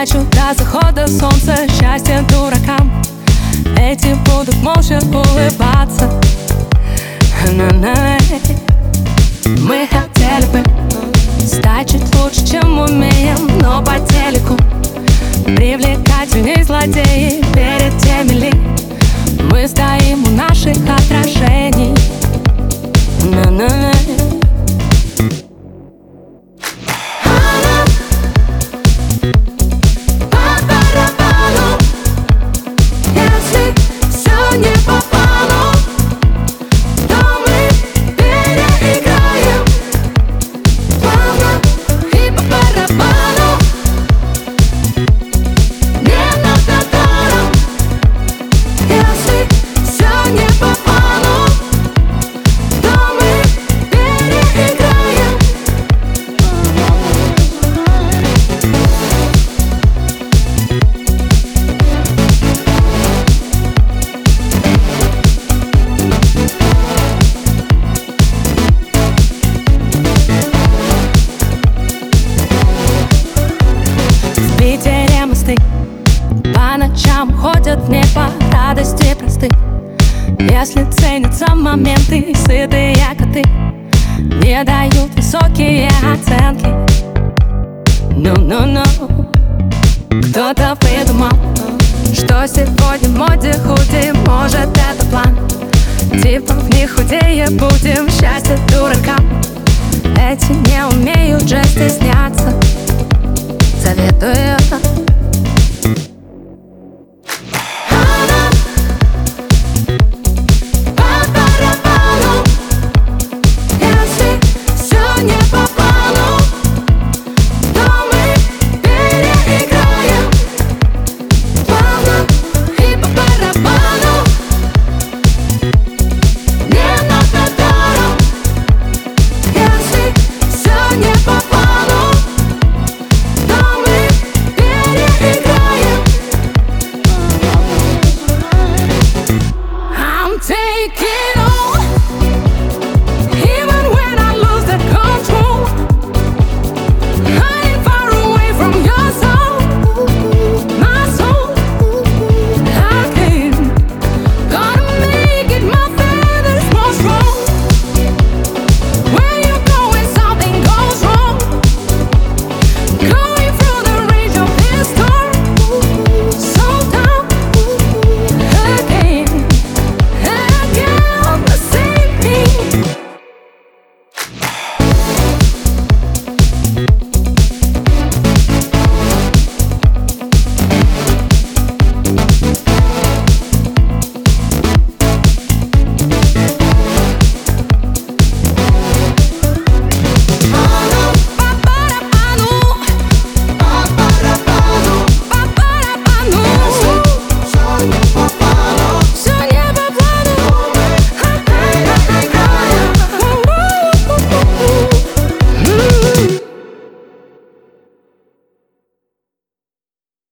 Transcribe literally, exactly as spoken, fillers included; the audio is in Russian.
Спрячу до захода солнца счастье дуракам. Эти будут молча улыбаться. На-на-на. Мы хотели бы стать чуть лучше, чем умеем, но по телеку привлекательней злодеи перед теми ли. Мы стоим у наших отражений. На-на-на. По ночам ходят не по радости просты. Если ценятся моменты, сытые коты не дают высокие оценки. Ну-ну-ну. Кто-то придумал, что сегодня в моде худи. Может, это план, типа не худее будем, счастье дуракам. Эти не умеют же стесняться. Советую